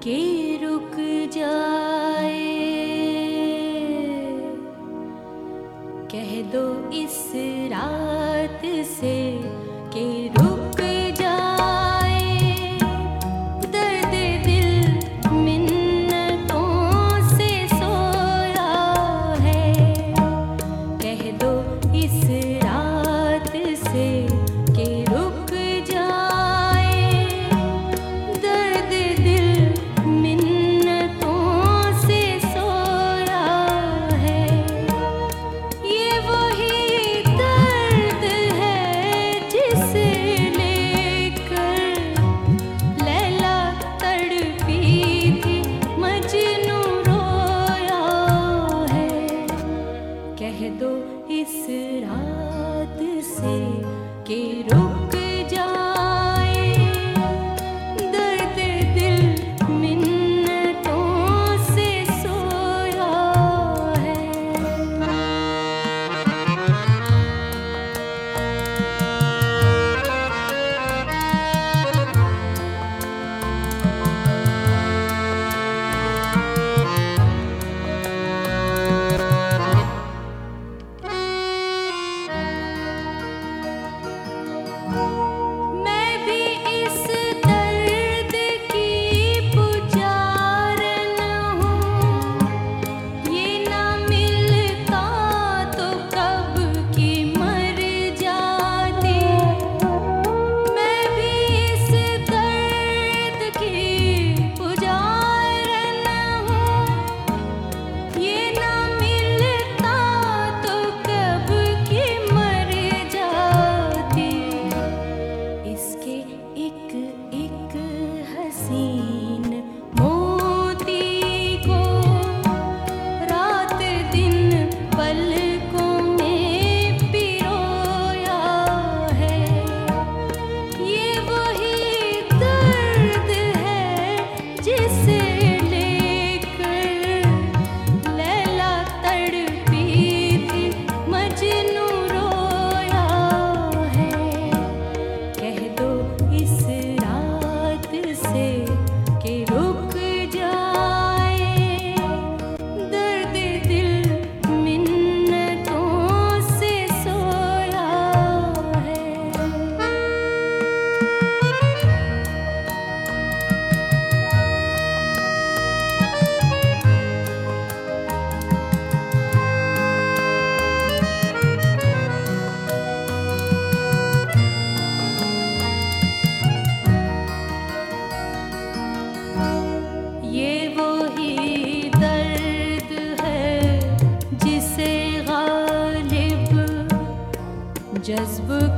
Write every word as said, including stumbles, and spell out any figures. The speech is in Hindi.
के रुक जाए। कह दो इस रात से के रुक जाए। दर्द दिल मिन्नतों से सोया है। कह दो इस रात से के रुक जाए। दर्द दिल मिन्नतों से सोया है। ये वही दर्द है जिसे लेकर लैला तड़पी थी, मजनू रोया है। कह दो इस रात से के रुक जाए। दर्द दिल मिन्नतों से सोया है। मैं भी इस दर्द की पुजारन हूँ। ये ना मिलता तो कब की मर जाती। मैं भी इस दर्द की पुजारन हूँ। ये ना मिलता तो कब की मर जाती। इसके एक एक हसीन मोती को रात दिन पलकों में पिरोया है। ये वही दर्द है जिसे लेकर लैला तड़पी थी, मजनू रोया है। कह दो इस रात से के रुक जाए। दर्द दिल मिन्नतों से सोया है। ये वही दर्द है जिसे गालिब जज्ब